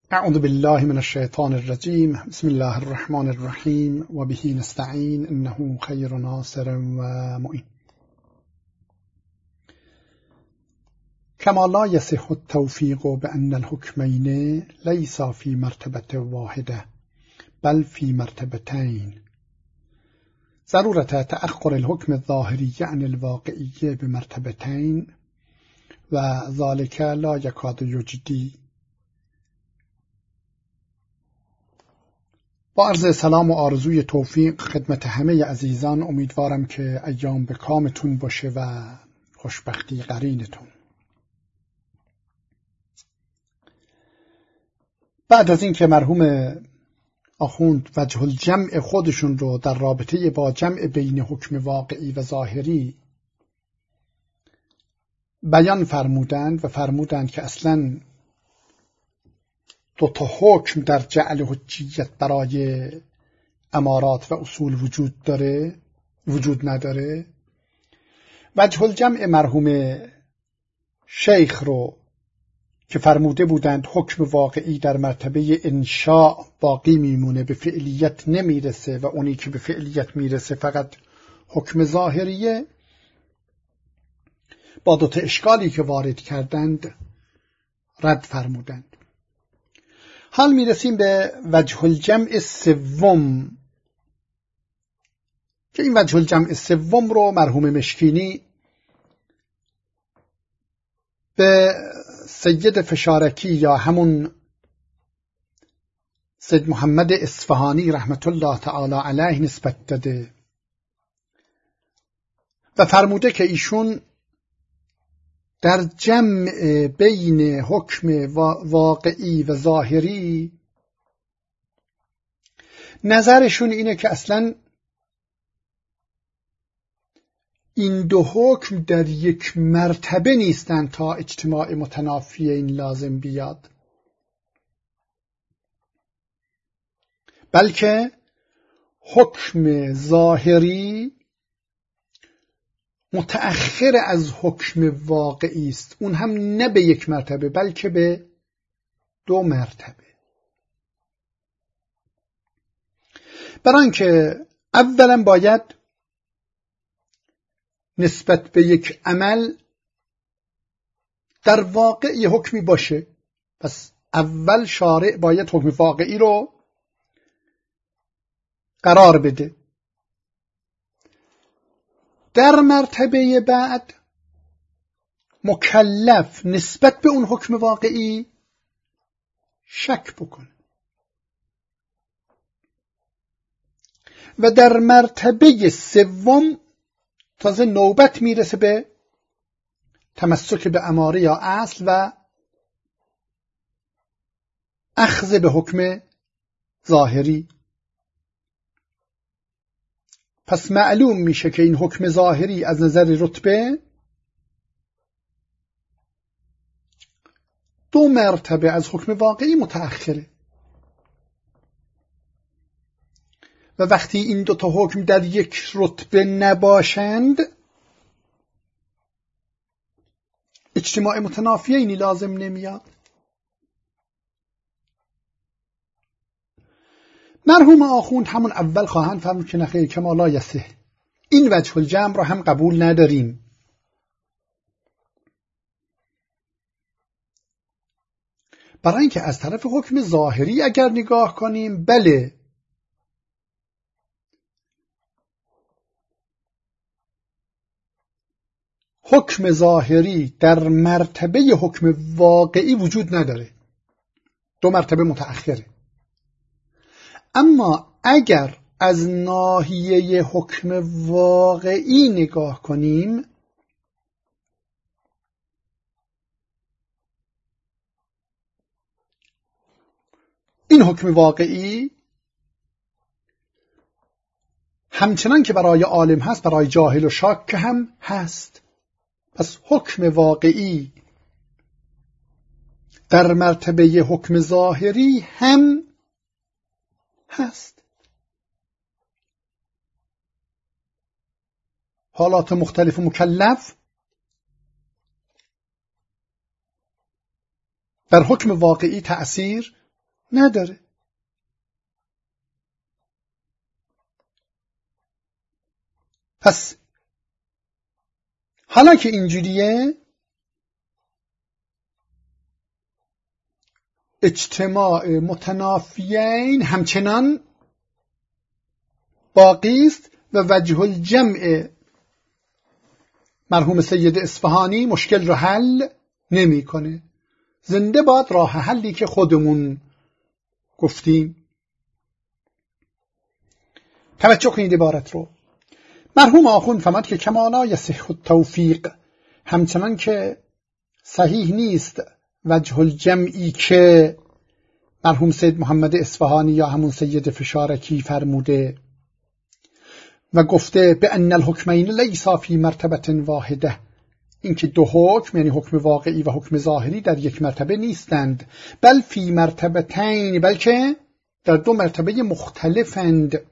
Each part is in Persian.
اعوذ بالله من الشیطان الرجیم. بسم الله الرحمن الرحیم و به نستعین انه خیر ناصر و معین. كما لا يصح التوفيق بأن الحكمين ليس في مرتبة واحدة بل في مرتبتين. ضرورة تأخر الحكم الظاهري عن الواقعي بمرتبتين وذلك لا يكاد يجدي. با عرض سلام و آرزوی توفیق خدمت همه عزیزان، امیدوارم که ایام به کامتون باشه و خوشبختی قرینتون. بعد از اینکه مرحوم آخوند وجه الجمع خودشون رو در رابطه با جمع بین حکم واقعی و ظاهری بیان فرمودند که اصلاً دو تا حکم در جعل حجیت برای امارات و اصول وجود نداره. وجه الجمع مرحوم شیخ رو که فرموده بودند حکم واقعی در مرتبه انشاء باقی میمونه، به فعلیت نمیرسه و اونی که به فعلیت میرسه فقط حکم ظاهریه، با دو تا اشکالی که وارد کردند رد فرمودند. حال میرسیم به وجه الجمع سوم که این وجه الجمع سوم رو مرحوم مشکینی به سید فشارکی یا همون سید محمد اصفهانی رحمت الله تعالی علیه نسبت داده و فرموده که ایشون در جمع بین حکم واقعی و ظاهری نظرشون اینه که اصلا این دو حکم در یک مرتبه نیستن تا اجتماع متنافی این لازم بیاد، بلکه حکم ظاهری متأخر از حکم واقعی است، اون هم نه به یک مرتبه بلکه به دو مرتبه. برای اینکه اولا باید نسبت به یک عمل در واقع یه حکمی باشه، پس اول شارع باید حکم واقعی رو قرار بده. در مرتبه بعد مکلف نسبت به اون حکم واقعی شک بکنه و در مرتبه سوم تازه نوبت میرسه به تمسک به اماره یا اصل و اخذ به حکم ظاهری. پس معلوم میشه که این حکم ظاهری از نظر رتبه دو مرتبه از حکم واقعی متأخره و وقتی این دو تا حکم در یک رتبه نباشند اجتماع متنافی اینی لازم نمیاد. مرحوم آخوند همون اول خواهند فرمود که نخیر کما لا یصح، این وجه الجمع را هم قبول نداریم. برای اینکه از طرف حکم ظاهری اگر نگاه کنیم، بله حکم ظاهری در مرتبه حکم واقعی وجود نداره، دو مرتبه متأخره. اما اگر از ناحیه حکم واقعی نگاه کنیم، این حکم واقعی همچنان که برای عالم هست برای جاهل و شاک هم هست. پس حکم واقعی در مرتبه حکم ظاهری هم هست. حالات مختلف و مکلف در حکم واقعی تأثیر نداره. پس حالا که اینجوریه، اجتماع متنافیین همچنان باقی است و وجه الجمع مرحوم سید اصفهانی مشکل رو حل نمیکنه. زنده باد راه حلی که خودمون گفتیم. توجه کنید عبارت رو. مرحوم آخوند فرمود که کما لا یصح التوفیق، همچنان که صحیح نیست وجه الجمعی که مرحوم سید محمد اصفهانی یا همون سید فشارکی فرموده و گفته به ان الحکمین لیسا فی مرتبه واحده، اینکه دو حکم یعنی حکم واقعی و حکم ظاهری در یک مرتبه نیستند، بل فی مرتبتین، بلکه در دو مرتبه مختلفند.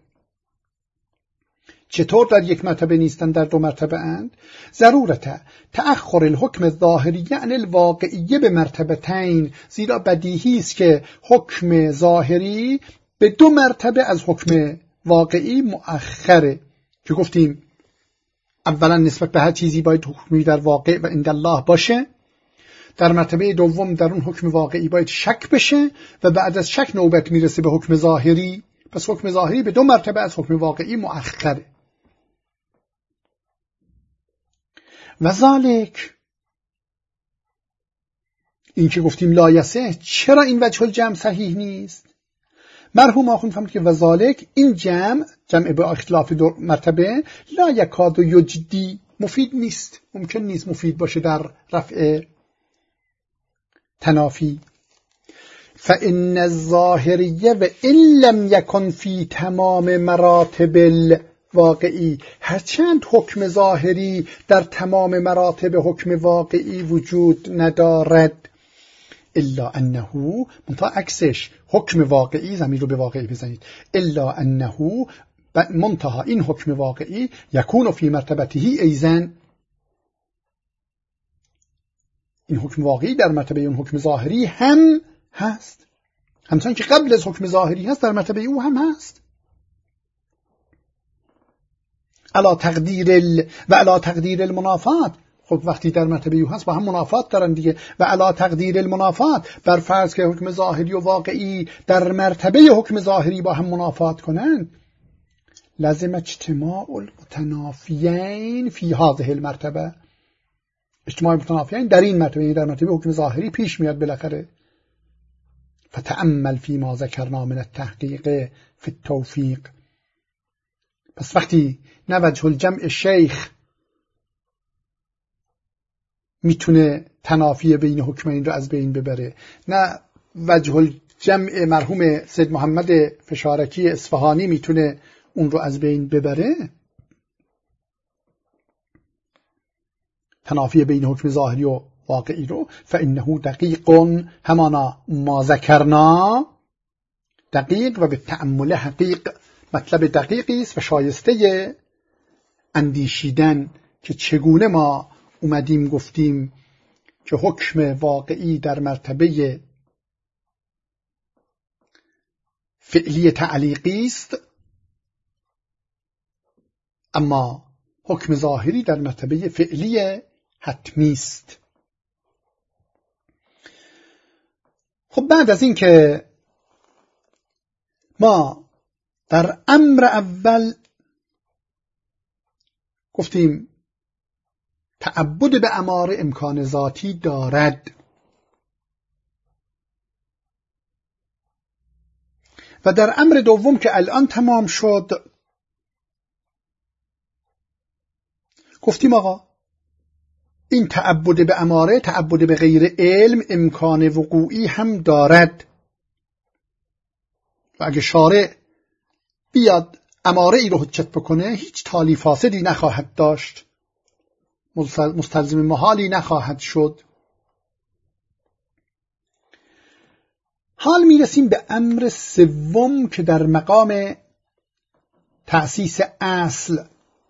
چطور در یک مرتبه نیستند، در دو مرتبه اند؟ ضرورت تأخر الحکم الظاهری عن الواقعی به مرتبتین، زیرا بدیهی است که حکم ظاهری به دو مرتبه از حکم واقعی مؤخره، که گفتیم اولا نسبت به هر چیزی باید حکمی در واقع و عند الله باشه، در مرتبه دوم در اون حکم واقعی باید شک بشه و بعد از شک نوبت میرسه به حکم ظاهری. پس حکم ظاهری به دو مرتبه از حکم واقعی مؤخره. و ذالک، این که گفتیم لا یصح، چرا این وجه الجمع صحیح نیست؟ مرحوم آخوند فهمید که و ذالک، این جمع به اختلاف دو مرتبه، لا یکاد یجدی، مفید نیست، ممکن نیست مفید باشه در رفع تنافی. فإن الظاهریه و إن لم یکن فی تمام مراتب الواقعی، هرچند حکم ظاهری در تمام مراتب حکم واقعی وجود ندارد، الا انه، منتها عکسش حکم واقعی، زمین رو به واقعی بزنید، الا انه، منتها این حکم واقعی یکون فی مرتبته ایزن، این حکم واقعی در مرتبه اون حکم ظاهری هم هست، همچنان که قبل از حکم ظاهری هست در مرتبه او هم هست. علا تقدیر المنافات، خب وقتی در مرتبه او هست با هم منافات دارن دیگه. و علا تقدیر المنافات، بر فرض که حکم ظاهری و واقعی در مرتبه حکم ظاهری با هم منافات کنند، لازم اجتماع المتنافیین فی هذه المرتبه، اجتماع متنافیین در این مرتبه، یعنی در مرتبه حکم ظاهری پیش میاد بالاخره. فتأمل فی ما ذکرنا من التحقیق فی التوفیق. پس وقتی نه وجه الجمع شیخ میتونه تنافی بین حکمین رو از بین ببره، نه وجه الجمع مرحوم سید محمد فشارکی اصفهانی میتونه اون رو از بین ببره، تنافی بین حکم ظاهری و واقعی رو، فإنه دقیق، همانا ما ذکرنا دقیق و به تأمل حقیق، مطلب دقیقی است و شایسته اندیشیدن که چگونه ما اومدیم گفتیم که حکم واقعی در مرتبه فعلی تعلیقی است، اما حکم ظاهری در مرتبه فعلی حتمی است. خب بعد از این که ما در امر اول گفتیم تعبد به اماره امکان ذاتی دارد و در امر دوم که الان تمام شد گفتیم آقا این تعبد به اماره، تعبد به غیر علم، امکان وقوعی هم دارد و اگه شارع بیاد اماره ای رو حجت بکنه هیچ تالی فاسدی نخواهد داشت، مستلزم محالی نخواهد شد. حال میرسیم به امر سوم که در مقام تأسیس اصل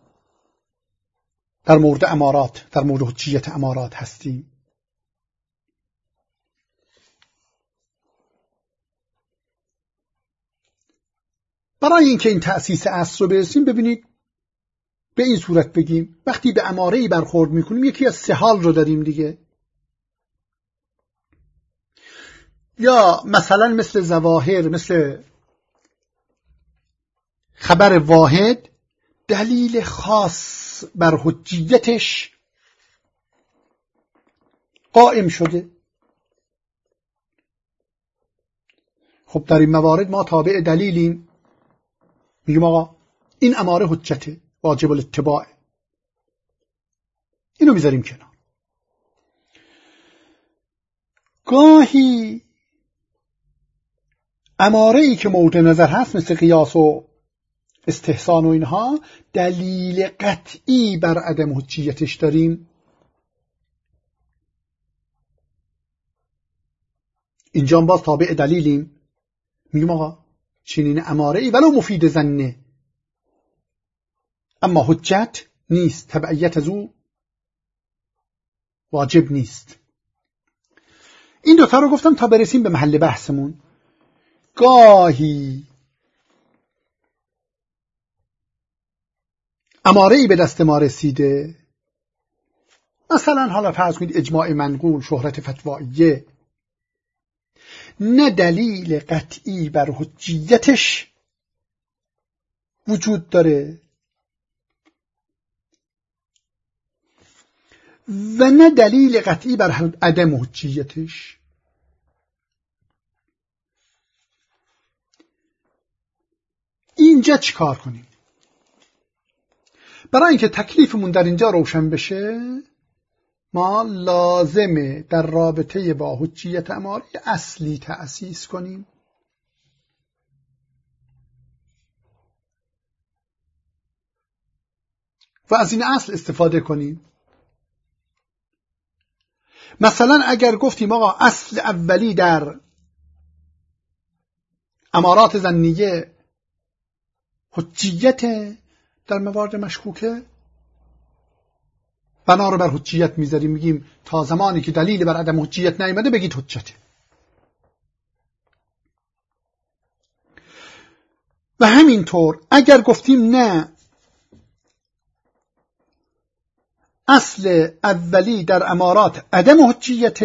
در مورد امارات، در مورد حجیت امارات هستیم. برای اینکه این تأسیس اصل رو برسیم، ببینید به این صورت بگیم وقتی به اماره‌ای برخورد میکنیم یکی از سه حال رو داریم دیگه. یا مثلا مثل ظواهر، مثل خبر واحد، دلیل خاص بر حجیتش قائم شده. خب در این موارد ما تابع دلیلیم، میگیم آقا این اماره حجته، واجب الاتباع، اینو میذاریم کنار. گاهی اماره ای که مورد نظر هست مثل قیاس و استحسان و اینها دلیل قطعی بر عدم حجیتش داریم، اینجا باز تابع دلیلیم، میگیم آقا چنین اماره ای ولو مفید ظنه اما حجت نیست، تبعیت از او واجب نیست. این دوتا رو گفتم تا برسیم به محل بحثمون. گاهی اماره‌ای به دست ما رسیده، مثلا حالا فرض کنید اجماع منقول، شهرت فتواییه، نه دلیل قطعی بر حجیتش وجود داره و نه دلیل قطعی بر عدم حجیتش. اینجا چی کار کنیم؟ برای اینکه تکلیفمون در اینجا روشن بشه، ما لازمه در رابطه با حجیت اماره اصلی تأسیس کنیم. و از این اصل استفاده کنیم. مثلا اگر گفتیم آقا اصل اولی در امارات ظنیه حجیت، در موارد مشکوکه بنا رو بر حجیت میذاریم، میگیم تا زمانی که دلیل بر عدم حجیت نیامده بگید حجته. و همینطور اگر گفتیم نه اصل اولی در امارات عدم حجیت،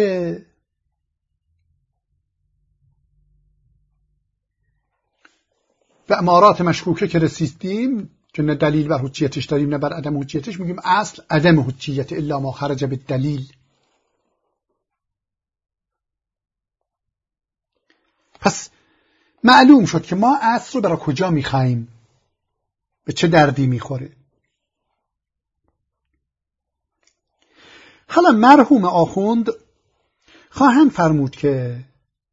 و امارات مشکوکه که رسیدیم که نه دلیل بر حجیتش داریم نه بر عدم حجیتش، میگیم اصل عدم حجیت الا ما خرج بالدلیل. پس معلوم شد که ما اصل رو برای کجا میخوایم، به چه دردی میخوره. حالا مرحوم آخوند خواهند فرمود که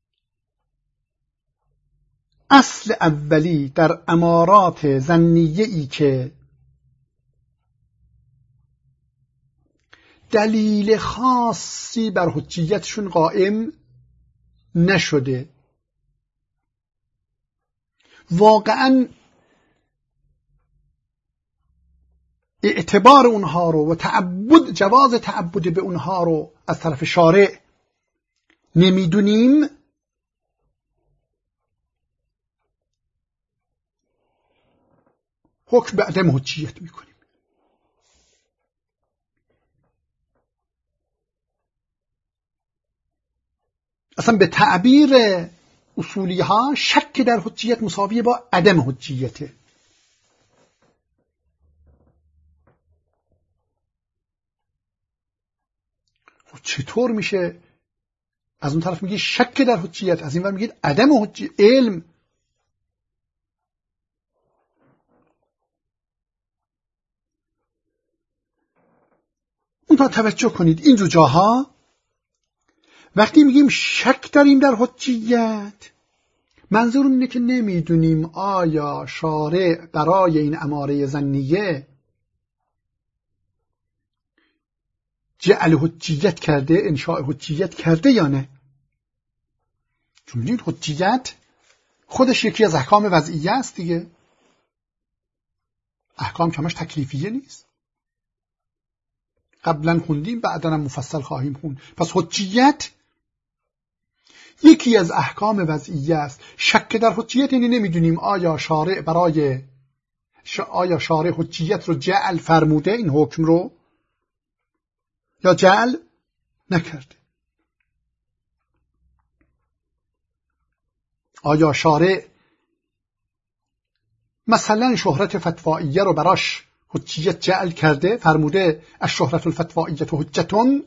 اصل اولی در امارات ظنیه ای که دلیل خاصی بر حجیتشون قائم نشده، واقعا اعتبار اونها رو و جواز تعبد به اونها رو از طرف شارع نمیدونیم، حکم به عدم حجیت میکنیم. اصلا به تعبیر اصولی ها شک در حجیت مساویه با عدم حجیته. چطور میشه از اون طرف میگی شک در حجیت، از این ور میگید عدم حجیت؟ علم اون تا توجه کنید اینجور جاها وقتی میگیم شک داریم در حجیت، منظورم اینه که نمیدونیم آیا شارع برای این اماره ظنیه جعل حجیت کرده، انشاء حجیت کرده یا نه. چون این حجیت خودش یکی از احکام وضعیه است دیگه، احکام کمش تکلیفیه نیست. قبلا خوندیم بعداً مفصل خواهیم خوند. پس حجیت یکی از احکام وضعیه است. شک در حجیت، یعنی نمیدونیم آیا شارع حجیت رو جعل فرموده این حکم رو یا جعل نکرده. آیا شارع مثلا شهرت فتواییه رو براش حجیت جعل کرده، فرموده الشهرت الفتواییه حجتون،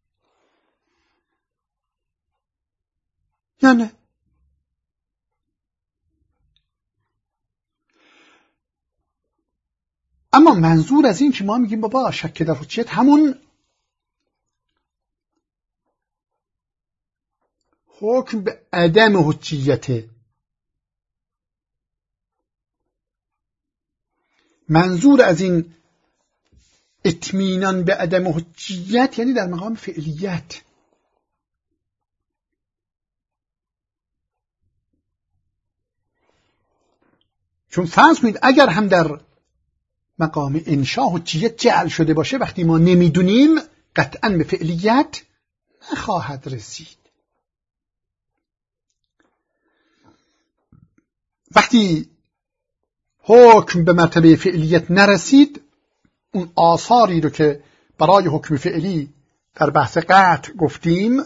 یا نه؟ اما منظور از این که ما میگیم بابا شک در حجیت همون حکم به عدم حجیته. منظور از این اطمینان به عدم حجیت یعنی در مقام فعلیت. چون فرض کنید اگر هم در مقام انشاء حجیت جعل شده باشه، وقتی ما نمیدونیم قطعاً به فعلیت نخواهد رسید. وقتی حکم به مرتبه فعلیت نرسید، اون آثاری رو که برای حکم فعلی در بحث قطع گفتیم،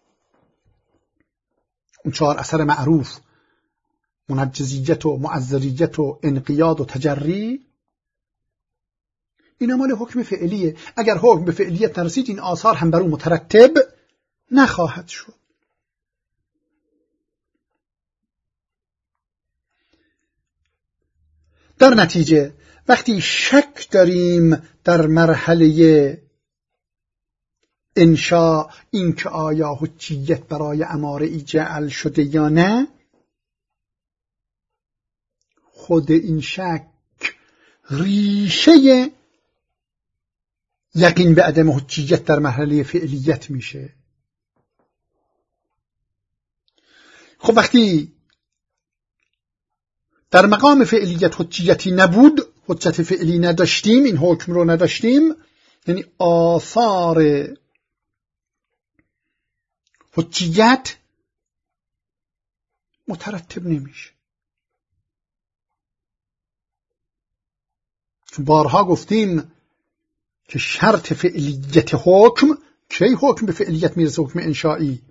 اون 4 اثر معروف، منجزیت و معذریت و انقیاد و تجری، این مال حکم فعلیه. اگر حکم به فعلیت نرسید، این آثار هم بر اون مترتب نخواهد شد. در نتیجه وقتی شک داریم در مرحله انشاء، این که آیا حجیت برای اماره ای جعل شده یا نه، خود این شک ریشه یقین به عدم حجیت در مرحله فعلیت میشه. خب وقتی در مقام فعلیت حجیتی نبود، حجت فعلی نداشتیم، این حکم رو نداشتیم، یعنی آثار حجیت مترتب نمیشه. چون بارها گفتیم که شرط فعلیت حکم، کی حکم به فعلیت میرسه؟ حکم انشایی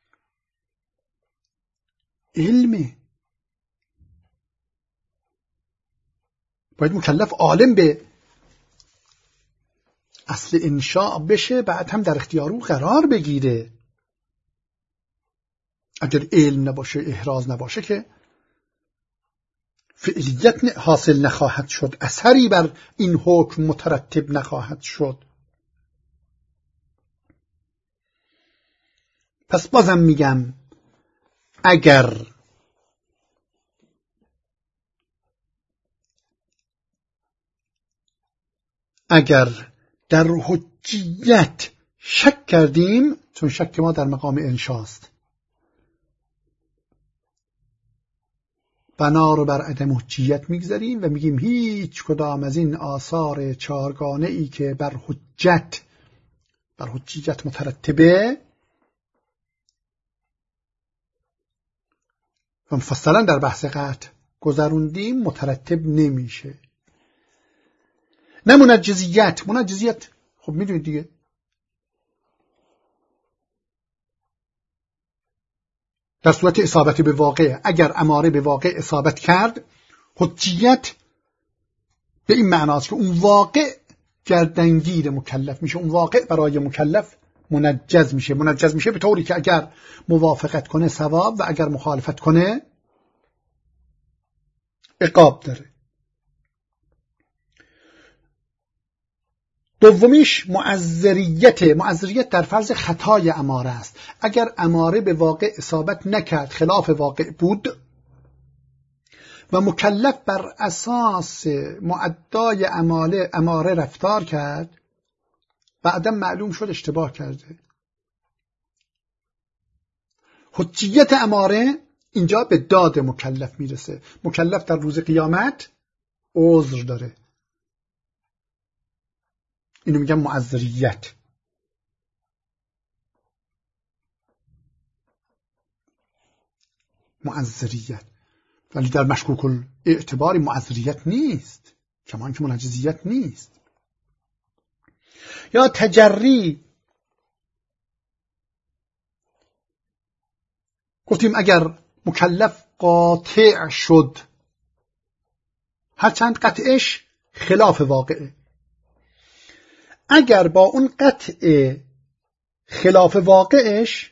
علمه. باید مکلف عالم به اصل انشاء بشه، بعد هم در اختیار او قرار بگیره. اگر علم نباشه، احراز نباشه، که فعلیت حاصل نخواهد شد، اثری بر این حکم مترتب نخواهد شد. پس بازم میگم اگر در حجیت شک کردیم، چون شک ما در مقام انشاست، بنا رو بر عدم حجیت میگذاریم و میگیم هیچ کدام از این آثار 4 گانه ای که بر حجیت مترتبه و مفصلا در بحث قطع گذروندیم، مترتب نمیشه. نه منجزیت خب میدونید دیگه، در صورت اصابت به واقع، اگر اماره به واقع اصابت کرد، حجیت به این معناست که اون واقع گردنگیر مکلف میشه، اون واقع برای مکلف منجز میشه به طوری که اگر موافقت کنه ثواب و اگر مخالفت کنه عقاب داره. دومیش معذریت در فرض خطای اماره است. اگر اماره به واقع اصابت نکرد، خلاف واقع بود و مکلف بر اساس معدای اماره رفتار کرد، بعداً معلوم شد اشتباه کرده، حجیت اماره اینجا به داد مکلف میرسه. مکلف در روز قیامت عذر داره. اینو میگم معذریت. معذریت، ولی در مشکوک الاعتبار معذریت نیست، کمان که منجزیت نیست. یا تجری، گفتیم اگر مکلف قاطع شد، هرچند قطعش خلاف واقعه، اگر با اون قطع خلاف واقعش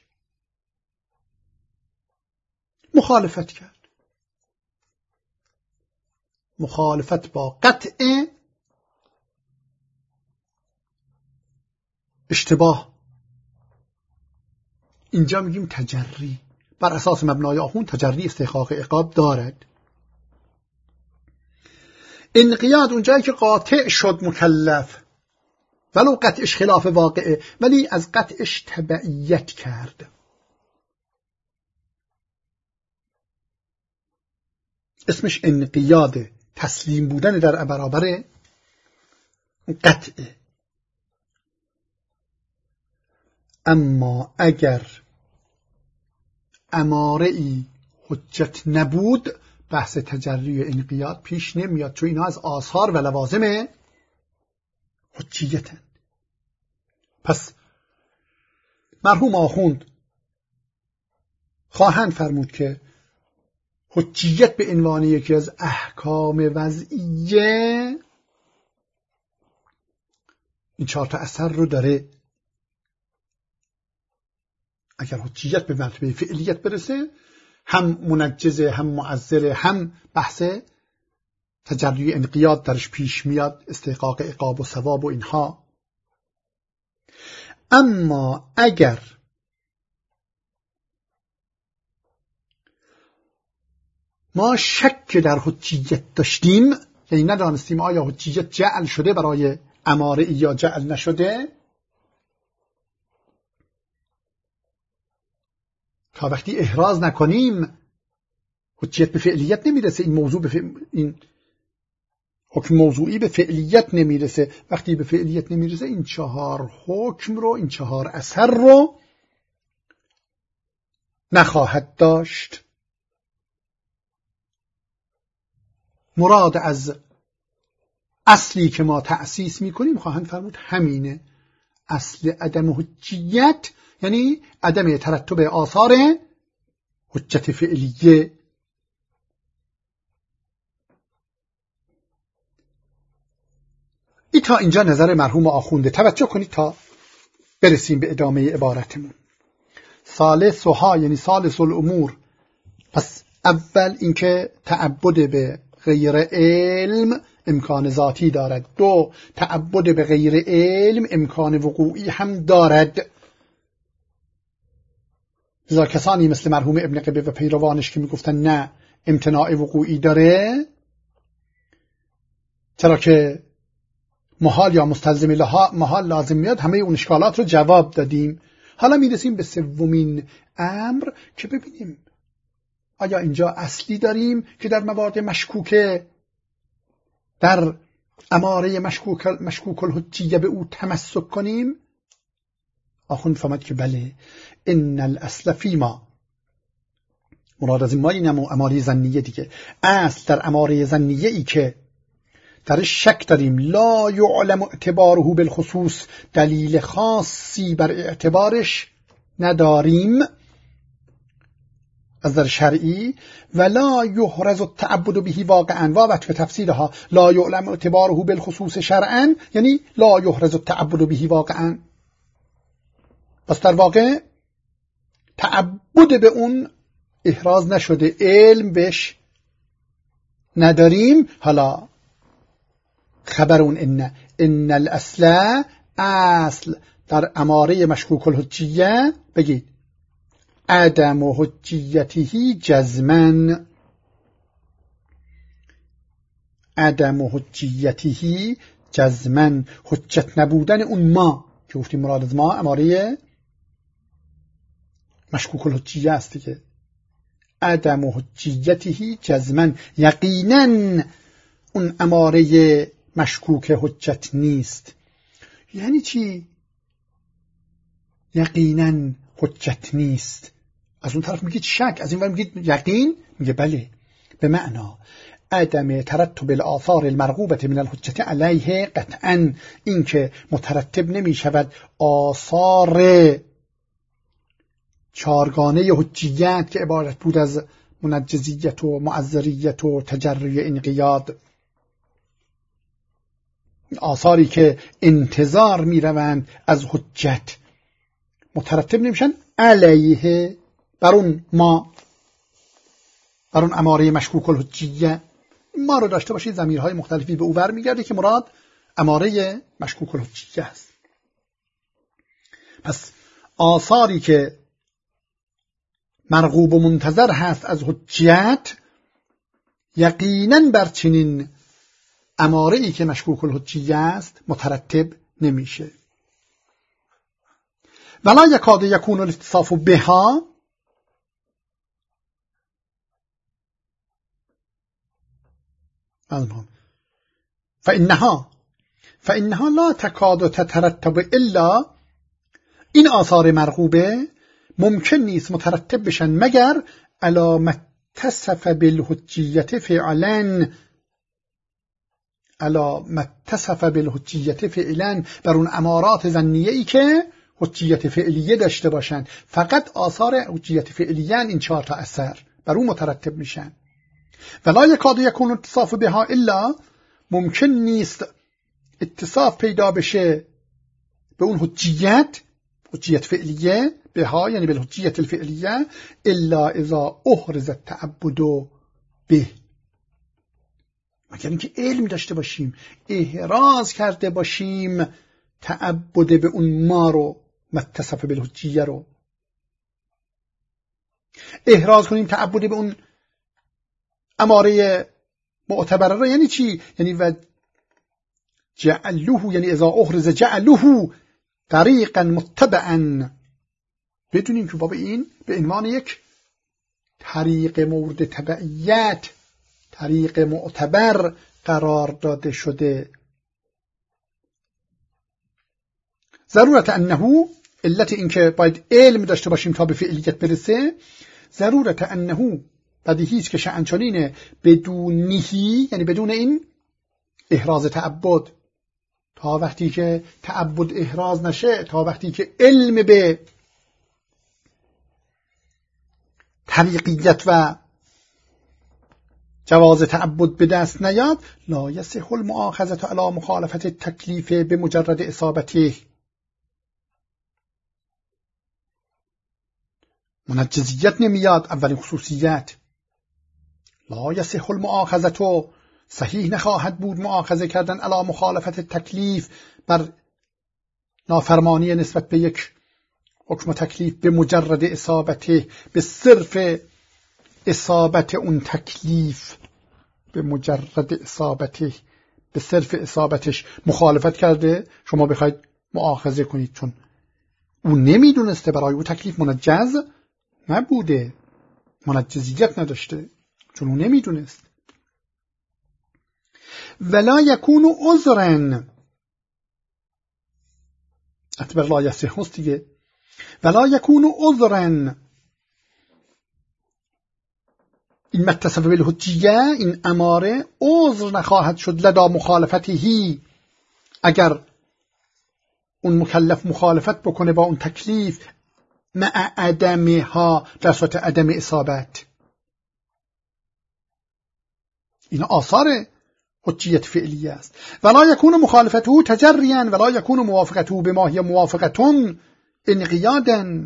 مخالفت کرد، مخالفت با قطع اشتباه، اینجا میگیم تجری. بر اساس مبنای آخوند تجری استحقاق عقاب دارد. انقیاد اونجایی که قاطع شد مکلف، ولو قطعش خلاف واقعه، ولی از قطعش تبعیت کرد، اسمش انقیاد، تسلیم بودن در برابر قطعه. اما اگر اماره‌ای حجت نبود، بحث تجری و انقیاد پیش نمیاد، چون اینا از آثار و لوازم حجیتند. پس مرحوم آخوند خواهند فرمود که حجیت به عنوان یکی از احکام وضعیه این 4 تا اثر رو داره. اگر حجیت به مرتبه فعلیت برسه، هم منجزه، هم معزله، هم بحث تجری انقیاد درش پیش میاد، استحقاق عقاب و ثواب و اینها. اما اگر ما شک در حجیت داشتیم، یعنی ندانستیم آیا حجیت جعل شده برای اماره یا جعل نشده، تا وقتی احراز نکنیم حجیت به فعلیت نمیرسه. این موضوع این حکم موضوعی به فعلیت نمیرسه. وقتی به فعلیت نمیرسه، این 4 حکم رو، این 4 اثر رو نخواهد داشت. مراد از اصلی که ما تأسیس میکنیم خواهند فرمود همینه. اصل عدم حجیت یعنی عدم ترتب آثار حجت فعلیه. ای تا اینجا نظر مرحوم آخونده. توجه کنید تا برسیم به ادامه عبارتمون. ثالثها یعنی ثالث الامور. پس اول اینکه تعبد به غیر علم امکان ذاتی دارد. 2 تعبد به غیر علم امکان وقوعی هم دارد. لذا کسانی مثل مرحوم ابن قبه و پیروانش که میگفتن نه امتناع وقوعی داره، چرا که محال یا مستلزم محال لازم میاد، همه اون اشکالات رو جواب دادیم. حالا میرسیم به 3مین امر که ببینیم آیا اینجا اصلی داریم که در موارد مشکوکه در اماره مشکوک الحجیه به او تمسک کنیم. آخوند فهمد که بله، ان الاصل فیما، مراد از این ما این اماره ظنیه دیگه، اصل در اماره ظنیه ای که در شک داریم، لا یعلم اعتباره بالخصوص، دلیل خاصی بر اعتبارش نداریم از در شرعی، ولا یحرز التعبد به واقعا، وقت به تفسیرها لا یعلم اعتباره بالخصوص شرعا یعنی لا یحرز التعبد به واقعا. پس در واقع تعبد به اون احراز نشده، علم بهش نداریم. حالا خبر اون ان اصل در اماره مشکوک الحجیه بگید عدم حجیته جزمن، عدم حجیته جزمن، حجت نبودن اون ما که گفتیم مراد از ما اماره مشکوک الحجیه است که عدم حجیته جزمن، یقینا اون اماره مشکوک حجت نیست. یعنی چی یقینا حجت نیست؟ از اون طرف میگید شک، از این ور میگید یقین. میگه بله، به معنا عدم ترتب الاثار المرغوبه من الحجت علیه قطعا، این که مترتب نمی شود آثار چارگانه حجیت که عبارت بود از منجزیت و معذریت و تجری انقیاد، آثاری که انتظار می روند از حجت، مترتب نمیشن علیه بر اون اماره مشکوک الحجیه. ما رو داشته باشید ضمیرهای مختلفی به او برمیگرده که مراد اماره مشکوک الحجیه است. پس آثاری که مرغوب و منتظر هست از حجیت یقینا بر چنین اماره ای که مشکوک الحجیه است مترتب نمیشه. ولا یکاد یکون الاتصاف بها، فإنها لا تکاد تترتب الا، این آثار مرغوبه ممکن نیست مترتب بشن مگر علی ما اتصف بالحجیت فعلا، بر اون امارات ظنیه ای که حجیت فعلیه داشته باشن. فقط آثار حجیت فعلیه این 4 تا اثر بر اون مترتب میشن. ولا یکاد یکون اتصاف بها الا، ممکن نیست اتصاف پیدا بشه به اون حجیت فعلیه، بها یعنی به الحجیت الفعلیه، الا اذا احرز التعبد به، مگر اینکه علم داشته باشیم، احراز کرده باشیم تعبد به اون ما رو، متصف بالحجیه رو احراز کنیم، تعبد به اون اماره معتبره رو. یعنی چی؟ یعنی و جعلوه، یعنی اذا احرز جعلوه طریقا متبعا، بدونیم که بابا این به عنوان یک طریق مورد تبعیت، طریق معتبر قرار داده شده. ضرورت انه، علت این که باید علم داشته باشیم تا به فعلیت برسه، ضرورت انه بدیهیست که شأن چنینه، بدونهی یعنی بدون این احراز تعبد، تا وقتی که تعبد احراز نشه، تا وقتی که علم به طریقیت و جواز تعبد به دست نیاد، لا یصح المؤاخذة علی مخالفت التکلیف بمجرد اصابته، منجزیت نمیاد. اولین خصوصیت لا یصح المؤاخذة، صحیح نخواهد بود مؤاخذه کردن علی مخالفت تکلیف، بر نافرمانی نسبت به یک حکم تکلیف، به مجرد اصابته، به صرف اصابت اون تکلیف، به مجرد اصابته، به صرف اصابتش مخالفت کرده شما بخواید مؤاخذه کنید، چون اون نمیدونسته، برای او تکلیف منجز نبوده، منجزیت نداشته، چون اون نمیدونست. ولا یکون عذرا، اعتبار لا یصح هست دیگه. ولا یکون عذرا، این متصف بالحجیه، این اماره عذر نخواهد شد لدا مخالفته، اگر اون مکلف مخالفت بکنه با اون تکلیف، مع عدمها، در صورت عدم اصابت. این آثار حجیت فعلیه است. ولا یکون مخالفته تجریا، ولا یکون موافقته بما هی موافقتون انقیادا.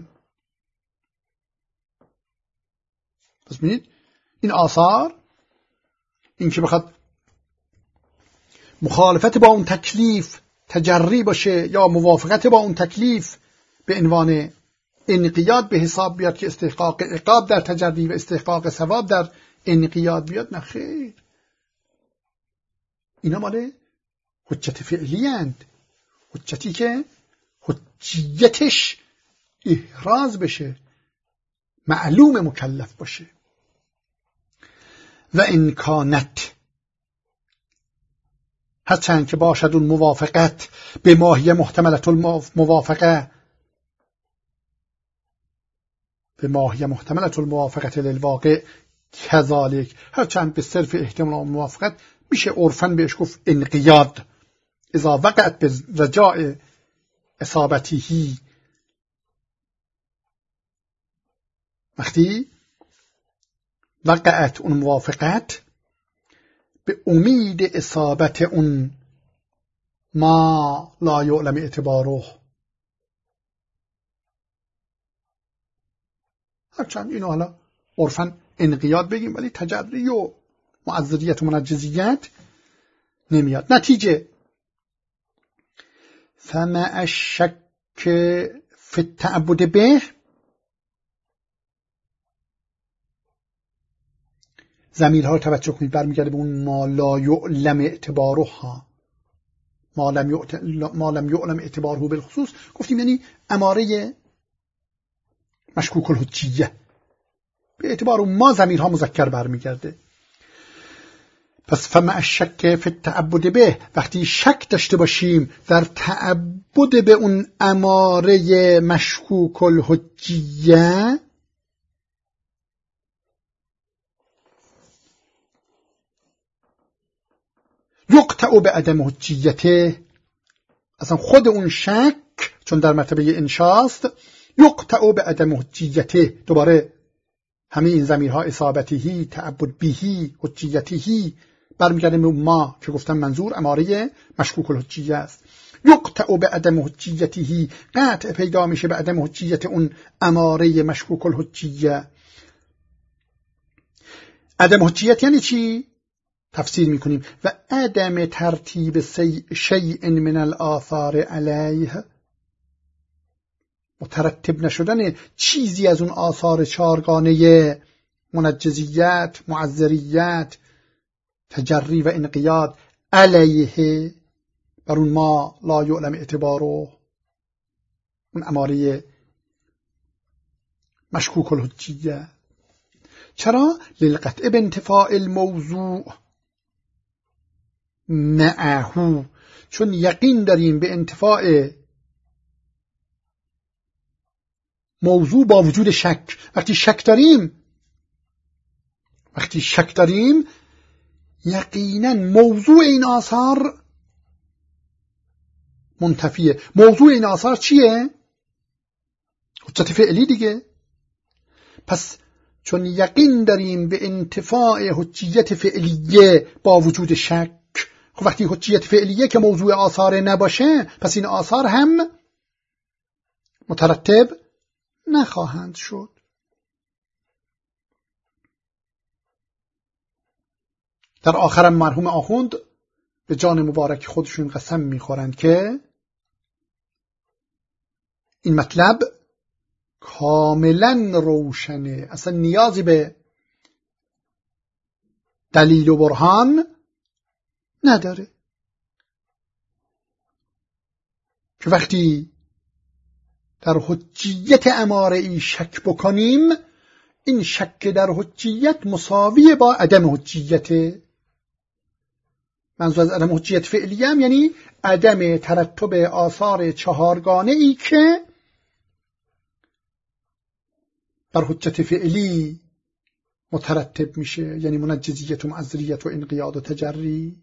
پس ببینید این آثار، این که بخواد مخالفت با اون تکلیف تجری باشه یا موافقت با اون تکلیف به عنوان انقیاد به حساب بیاد که استحقاق عقاب در تجری و استحقاق ثواب در انقیاد بیاد، نه خیر، اینا مال حجت فعلی اند، حجتی که حجیتش احراز بشه، معلوم مکلف باشه. و این کانت، هرچند که باشد اون موافقت به ماهی محتملت الموافقه، به ماهی محتملت الموافقت للواقع کذالک، هرچند به صرف احتمال موافقت میشه عرفاً بهش گفت انقیاد. اذا وقعت به رجاء اصابتهی، وقتی وقعت اون موافقت به امید اصابت اون ما لا یعلم اعتباره، هرچند اینو حالا عرفاً انقیاد بگیم ولی تجری و معذریت و منجزیت نمیاد. نتیجه فمع الشک فی التعبد به، ضمیرها رو توجه کنید برمیگرده به اون ما لا یعلم اعتباره ها. ما لم یعلم اعتباره بالخصوص گفتیم یعنی اماره مشکوک الحجیه، به اعتبار ما ضمیرها مذکر برمیگرده. پس فمع الشک فی التعبد به، وقتی شک داشته باشیم در تعبد به اون اماره مشکوک الحجیه، یقطع به عدم حجیته، اصلا خود اون شک چون در مرتبه انشاست، یقطع به عدم حجیته، دوباره همه این ضمیرها اصابتهی، تعبد بهی، حجیتهی برمیگرده به ما که گفتم منظور اماره مشکوک الحجیه است. یقطع به عدم حجیتهی، قطع پیدا میشه به عدم حجیت اون اماره مشکوک الحجیه. عدم حجیت یعنی چی؟ تفسیر میکنیم و عدم ترتیب شیء من الآثار علیه، مترتب نشدن چیزی از اون آثار چارگانه منجزیت، معذریت، تجری و انقیاد علیه بر اون ما لا یعلم اعتباره، اون اماره مشکوک الحجیه. چرا؟ للقطع بانتفاع الموضوع معه، چون یقین داریم به انتفاع موضوع با وجود شک. وقتی شک داریم یقینا موضوع این آثار منتفیه. موضوع این آثار چیه؟ حجت فعلی دیگه. پس چون یقین داریم به انتفاع حجیت فعلیه با وجود شک، خب وقتی حجیت فعلیه که موضوع آثار نباشه، پس این آثار هم مترتب نخواهند شد. در آخرم مرحوم آخوند به جان مبارک خودشون قسم میخورند که این مطلب کاملا روشنه، اصلا نیازی به دلیل و برهان نداره، که وقتی در حجیت اماره ای شک بکنیم، این شک در حجیت مساوی با عدم حجیت. منظور از عدم حجیت فعلی هم یعنی عدم ترتب آثار چهارگانه ای که بر حجت فعلی مترتب میشه، یعنی منجزیت و معذریت و انقیاد و تجری.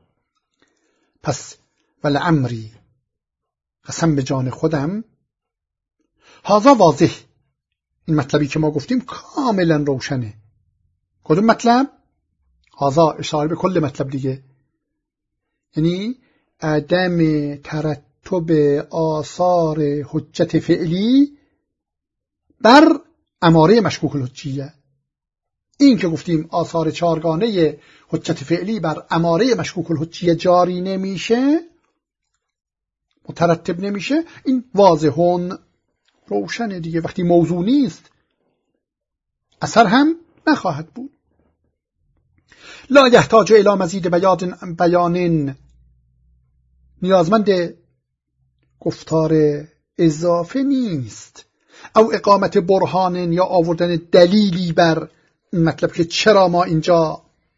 پس ولعمری، قسم به جان خودم، هذا واضح، این مطلبی که ما گفتیم کاملا روشنه. کدوم مطلب؟ هذا اشاره به کل مطلب دیگه، یعنی عدم ترتب آثار حجت فعلی بر اماره مشکوک الحجیه. این که گفتیم آثار چارگانه حجت فعلی بر اماره مشکوک الحجیه جاری نمیشه، مترتب نمیشه، این واضحون روشنه دیگه. وقتی موضوع نیست اثر هم نخواهد بود. لا یحتاج الی مزید بیان، نیازمند گفتار اضافه نیست. او اقامت برهان، یا آوردن دلیلی بر این مطلب که چرا ما اینجا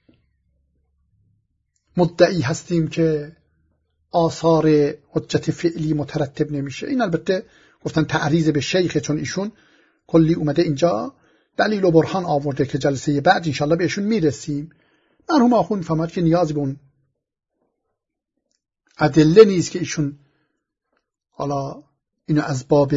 مدعی هستیم که آثار حجت فعلی مترتب نمیشه. این البته گفتن تعریض به شیخ، چون ایشون کلی اومده اینجا دلیل و برهان آورده که جلسه بعد انشالله بهشون میرسیم. مرحوم آخوند فرمود که نیازی به اون ادله نیست که ایشون حالا اینو از باب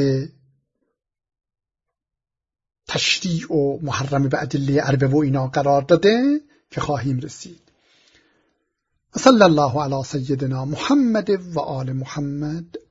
تشریع و محرم به ادله اربعه و اینا قرار داده که خواهیم رسید. صلی الله علی سیدنا محمد و آل محمد.